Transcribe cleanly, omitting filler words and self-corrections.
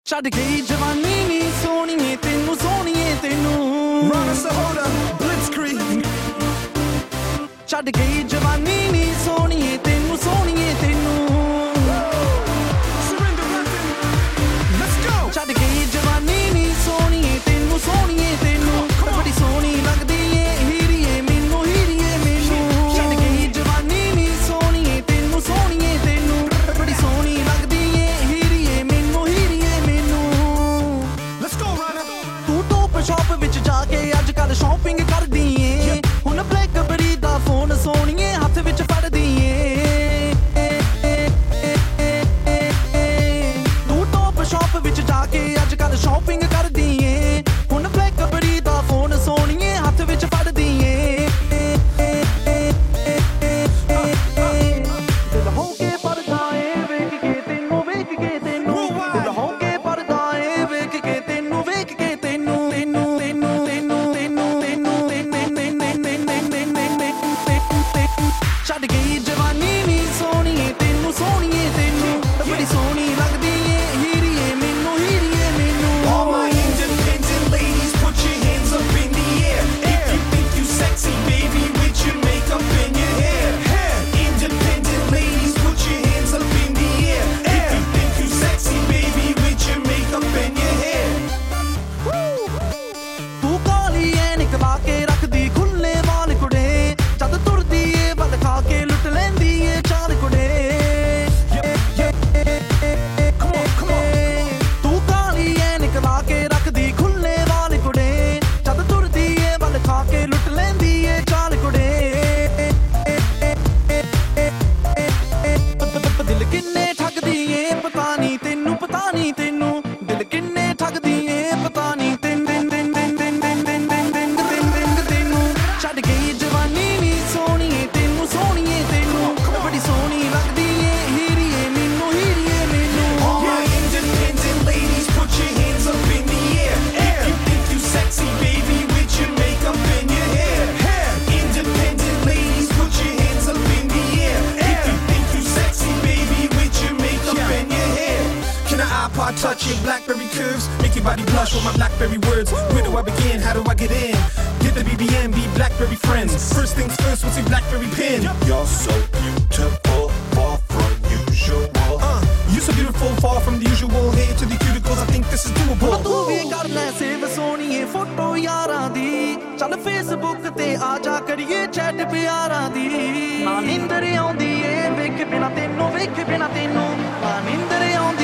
ਛੱਡ ਗਈ ਜਵਾਨੀ ਨੀ ਸੋਹਣੀਏ ਤੈਨੂੰ ਸੋਹਣੀਏ ਤੈਨੂੰ Blitzkrieg ਛੱਡ ਗਈ ਜਵਾਨੀ ਨੀ ਸੋਹਣੀਏ ਤੈਨੂੰ ਸੋਹਣੀਏ ਤੈਨੂੰ ਛੱਡ ਗਈ ਜਵਾਨੀ ਨੀ ਸੋਹਣੀਏ ਤੈਨੂੰ ਸੋਹਣੀਏ ਤੈਨੂੰ ਬੜੀ ਸੋਹਣੀ ਲੱਗਦੀ ਏ ਹੀਰੀਏ ਮੈਨੂੰ ਹੀਰੀਏ ਮੈਨੂੰ ਛੱਡ ਗਈ ਜਵਾਨੀ ਨੀ ਸੋਹਣੀਏ ਤੈਨੂੰ ਸੋਹਣੀਏ ਤੈਨੂੰ ਬੜੀ ਸੋਹਣੀ ਲੱਗਦੀ ਏ ਹੀਰੀਏ ਮੈਨੂੰ ਹੀਰੀਏ ਮੈਨੂੰ ਤੂੰ ਟੋਪ ਸ਼ਾਪ ਵਿੱਚ ਜਾ ਕੇ ਅੱਜ ਕੱਲ ਸ਼ਾਪਿੰਗ ਕਰਦੀ ਏ ਹੁਣ ਬਲੈਕਬਰੀ ਦਾ ਫੋਨ ਸੋਹਣੀਏ ਹੱਥ ਵਿੱਚ ਫੜਦੀ ਏ ਤੂੰ ਟੋਪ ਸ਼ਾਪ ਵਿੱਚ ਜਾ ਕੇ ਅੱਜ ਕੱਲ ਸ਼ਾਪਿੰਗ ਕਰਦੀ ਏ ਹੁਣ ਬਲੈਕਬਰੀ ਦਾ ਫੋਨ ਸੋਹਣੀਏ ਹੱਥ ਵਿੱਚ ਫੜਦੀ ਏ ਦਿਲ ਹੋ ਕੇ ਪਰਦਾ ਏ ਵੇਖ ਕੇ ਤੈਨੂੰ ਵੇਖ ਕੇ ਤੈਨੂੰ ਦਿਲ ਹੋ ਕੇ ਪਰਦਾ ਏ ਵੇਖ ਕੇ ਤੈਨੂੰ ਵੇਖ ਕੇ ਤੈਨੂੰ ਛੱਡ ਗਈ ਜਵਾਨੀ ਨੀ ਸੋਹਣੀਏ ਤੈਨੂੰ ਸੋਹਣੀਏ ਤੈਨੂੰ ਬੜੀ ਸੋਹਣੀ ਲੱਗਦੀ ਏ ਹੀਰੀਏ ਮੈਨੂੰ ਹੀਰੀਏ ਮੈਨੂੰ All my independent ladies, put your hands up in the air. If you think you sexy, baby, with your makeup and your hair. Independent ladies, put your hands up in the air. If you think you sexy, baby, with your makeup and your hair. ਤੂੰ ਕਾਲੀ ਐਨਕ ਲਾ ਕੇ ਰੱਖਦੀ ਖੁੱਲੇ ਵਾਲ ਕੁੜੇ ਜਦ ਤੁਰਦੀ ਏ ਵੱਲ ਖਾ ਕੇ ਲੁੱਟ ਲੈਂਦੀ ਏ ਚਾਲ ਕੁੜੇ ਤੂੰ ਕਾਲੀ ਐਨਕ ਲਾ ਕੇ ਰੱਖਦੀ ਖੁੱਲੇ ਵਾਲ ਕੁੜੇ ਜਦ ਤੁਰਦੀ ਏ ਵੱਲ ਖਾ ਕੇ ਲੁੱਟ ਲੈਂਦੀ ਏ ਚਾਲ ਕੁੜੇ ਦਿਲ ਕਿੰਨੇ ਠੱਗਦੀ ਏ ਪਤਾ ਨਹੀਂ ਤੈਨੂੰ ਦਿਲ ਕਿੰਨੇ ਠੱਗਦੀ ਏ ਪਤਾ ਨਹੀਂ ਛੱਡ ਗਈ ਜਵਾਨੀ ਨੀ ਸੋਹਣੀਏ ਤੈਨੂੰ ਸੋਹਣੀਏ ਤੈਨੂੰ ਬੜੀ ਸੋਹਣੀ ਲੱਗਦੀ ਏ ਹੀਰੀਏ ਮੈਨੂੰ ਹੀਰੀਏ ਮੈਨੂੰ All my independent ladies, put your hands up in the air. If you think you sexy, baby, with your makeup and your hair. Independent ladies, put your hands up in the air. If you think you sexy, baby, with your makeup and your hair. Can I iPod touch your BlackBerry curves? Make your body blush with my BlackBerry words. Where do I begin? How do I get in? Get the BBM, be BlackBerry friends. First things first, what's your BlackBerry pin? You're so beautiful, far from usual. You so beautiful, far from the usual. Head to the cuticles, I think this is doable. ਤੂੰ ਵੀ ਕਰ ਲੈ save ਸੋਹਣੀਏ photo ਯਾਰਾਂ ਦੀ ਚੱਲ Facebook ਤੇ ਆ ਜਾ ਕਰੀਏ chat ਪਿਆਰਾਂ ਦੀ ਨਾ ਨੀਂਦਰ ਆਉਂਦੀ ਏ ਵੇਖ ਬਿਨਾ ਤੈਨੂੰ ਨਾ ਨੀਂਦਰ ਆਉਂਦੀ